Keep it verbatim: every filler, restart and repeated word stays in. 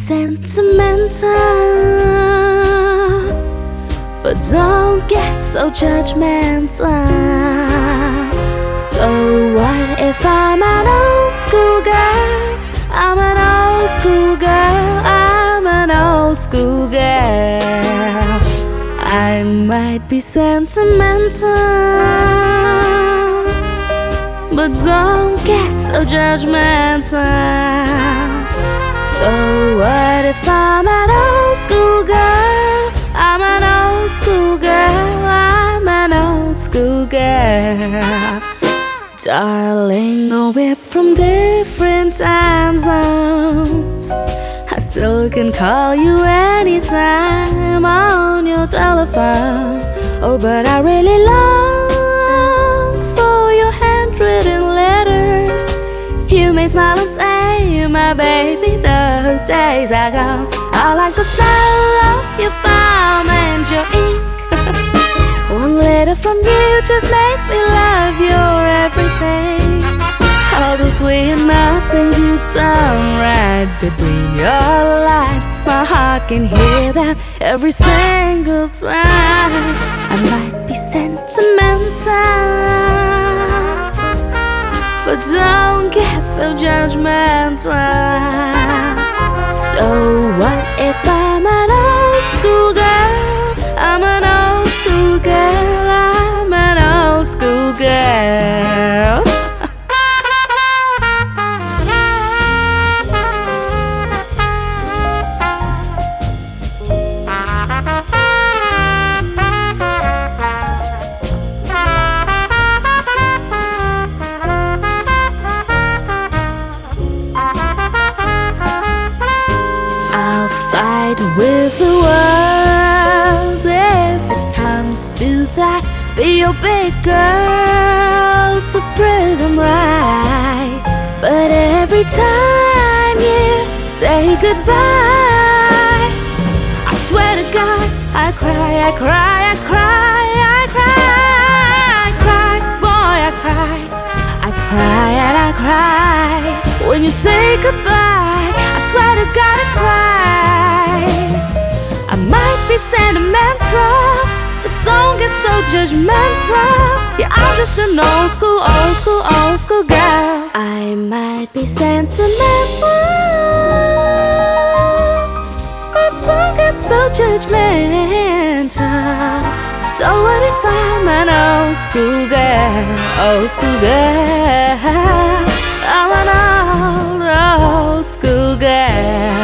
sentimental, but don't get so judgmental. So what if I'm an old school girl? I'm an old school girl. I'm an old school girl. I might be sentimental, but don't get so judgmental. So what if I'm an old school girl? I'm an old school girl. I'm an old school girl. Darling, though we're from different time zones, I still can call you anytime on your telephone. Oh, but I really long for your handwritten letters. You may smile and say, my baby, those days are gone. I like the smell of your palm and your ink. One letter from you just makes me love your everything. All the sweet nothings you turn right between your lines. My heart can hear them every single time. I might be sentimental, but don't get so judgmental. So what if I'm an old school girl? I'm an old school girl. I'm an old school girl. With the world, if it comes to that, be your big girl to bring them right. But every time you say goodbye, I swear to God, I cry, I cry, I cry, I cry, I cry, boy, I cry, I cry and I cry. When you say goodbye, I swear to God, I cry. I might be sentimental, but don't get so judgmental. Yeah, I'm just an old school, old school, old school girl. I might be sentimental, but don't get so judgmental. So what if I'm an old school girl, old school girl? I'm an old, old school girl.